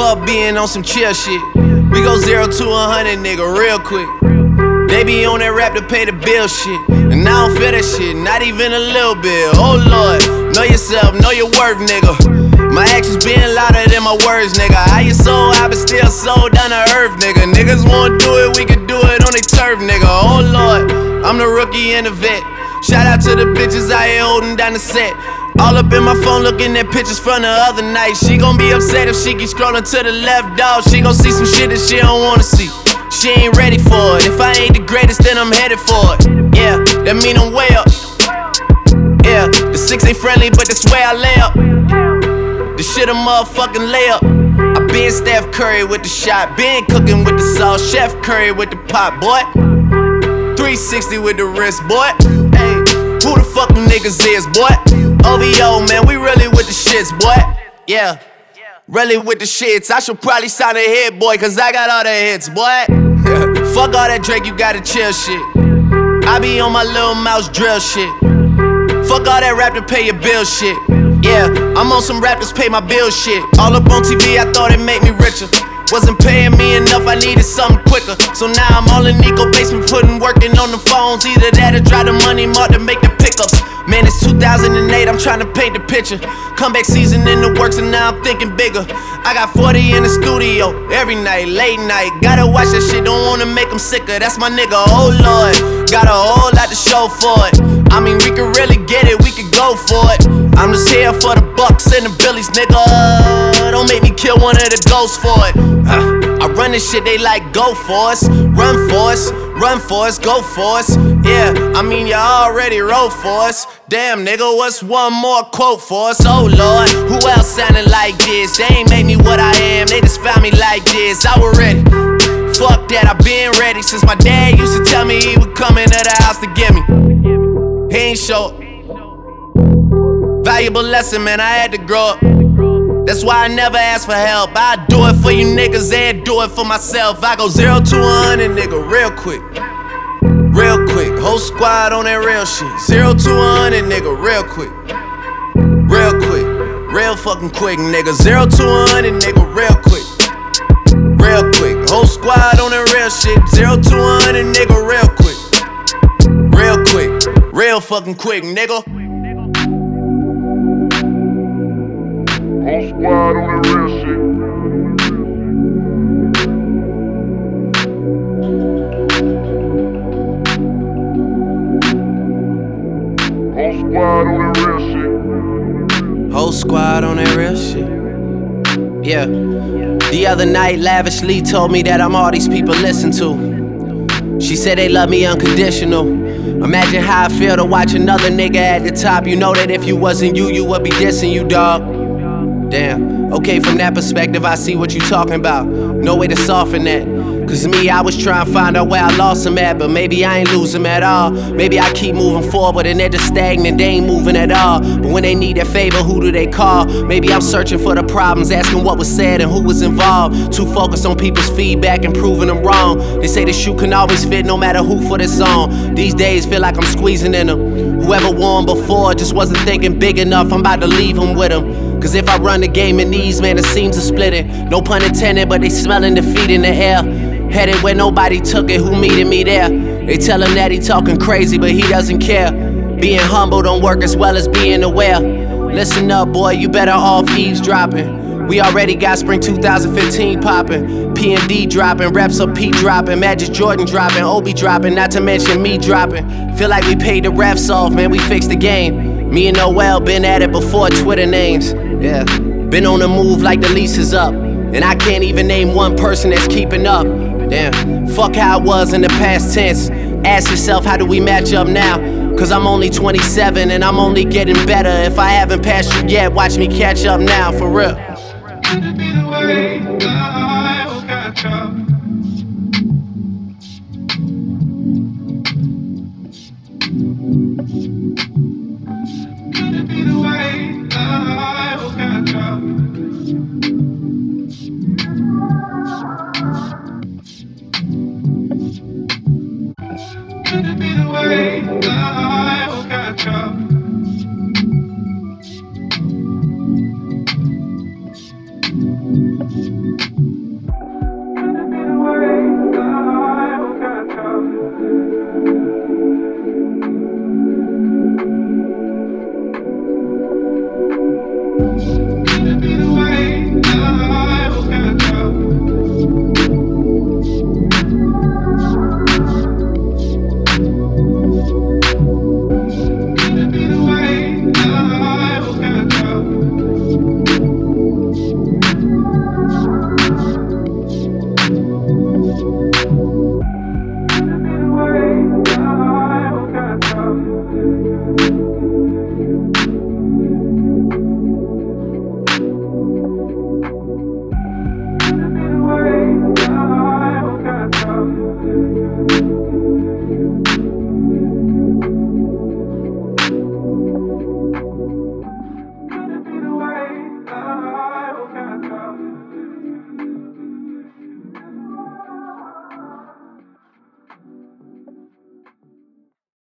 up being on some chill shit. We go 0 to 100, nigga, real quick. They be on that rap to pay the bill shit, and I don't feel that shit, not even a little bit. Oh Lord, know yourself, know your worth, nigga. My actions being louder than my words, nigga. How you so high but still so down to earth, nigga. Niggas won't do it, we can do it on their turf, nigga. Oh Lord, I'm the rookie and the vet. Shout out to the bitches out here holding down the set. All up in my phone looking at pictures from the other night. She gon' be upset if she keep scrolling to the left, dog. She gon' see some shit that she don't wanna see. She ain't ready for it. If I ain't the greatest, then I'm headed for it. Yeah, that mean I'm way up. Yeah, the 6 ain't friendly, but that's where I lay up. The shit a motherfucking layup. I been Steph Curry with the shot, been cooking with the sauce, Chef Curry with the pot, boy. 360 with the wrist, boy. Hey, who the fuck them niggas is, boy? OVO, man, we really with the shits, boy. Yeah, really with the shits. I should probably sign a hit, boy, cause I got all the hits, boy. Fuck all that Drake, you gotta chill shit. I be on my little mouse drill shit. Fuck all that rap to pay your bill shit. Yeah, I'm on some rappers pay my bill shit. All up on TV, I thought it made me richer. Wasn't paying me enough, I needed something quicker. So now I'm all in Nico basement, working on the phones. Either that or drive the money mark to make the pickups. Man, it's 2008, I'm trying to paint the picture. Comeback season in the works and now I'm thinking bigger. I got 40 in the studio, every night, late night. Gotta watch that shit, don't wanna make them sicker. That's my nigga, oh Lord. Got a whole lot to show for it. I mean, we could really get it, we could go for it. I'm just here for the bucks and the billies, nigga. Don't make me kill one of the ghosts for it. I run this shit, they like go for us. Run for us, run for us, go for us. Yeah, I mean, you already wrote for us. Damn, nigga, what's one more quote for us? Oh Lord, who else sounding like this? They ain't made me what I am, they just found me like this. I was ready. Fuck that, I been ready since my dad used to tell me he would come into the house to get me. He ain't show up. Valuable lesson, man, I had to grow up. That's why I never ask for help. I do it for you niggas and do it for myself. I go 0 to 100, nigga, real quick. Real quick, whole squad on that real shit. 0 to 100, nigga, real quick. Real quick, real fucking quick, nigga. 0 to 100, nigga, real quick. Real quick, whole squad on that real shit. 0 to 100, nigga, real quick. Real quick, real fucking quick, nigga. Whole squad on that real shit. Whole squad on that real shit. Yeah. The other night, Lavishly told me that I'm all these people listen to. She said they love me unconditional. Imagine how I feel to watch another nigga at the top. You know that if you wasn't you, you would be dissing you, dog. Damn, okay, from that perspective, I see what you talking about. No way to soften that. Cause me, I was trying to find out where I lost him at, but maybe I ain't lose him at all. Maybe I keep moving forward and they're just stagnant, they ain't moving at all. But when they need a favor, who do they call? Maybe I'm searching for the problems, asking what was said and who was involved. Too focused on people's feedback and proving them wrong. They say the shoe can always fit no matter who for this song. These days feel like I'm squeezing in them. Whoever wore them before just wasn't thinking big enough, I'm about to leave them with them. Cause if I run the game in these, man, it seems to split it. No pun intended, but they smelling defeat in the air. Headed where nobody took it, who meeting me there? They tell him that he talking crazy, but he doesn't care. Being humble don't work as well as being aware. Listen up, boy, you better off eavesdropping. We already got spring 2015 popping. P&D dropping, Reps up P dropping, Magic Jordan dropping, Obi dropping, not to mention me dropping. Feel like we paid the refs off, man, we fixed the game. Me and Noel been at it before Twitter names. Yeah, been on the move like the lease is up. And I can't even name one person that's keeping up. Damn, fuck how it was in the past tense. Ask yourself, how do we match up now? Cause I'm only 27 and I'm only getting better. If I haven't passed you yet, watch me catch up now, for real. Could it be the way I will catch up? Could it be the way I will catch up? Could it be the way I will catch up?